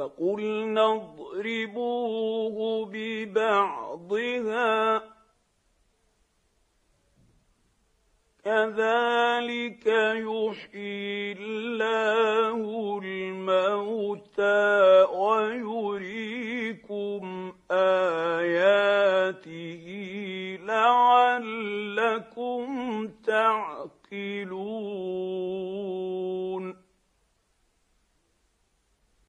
فقلنا اضربوه ببعضها كذلك يحيي الله الموتى ويريكم آياته لعلكم تعقلون.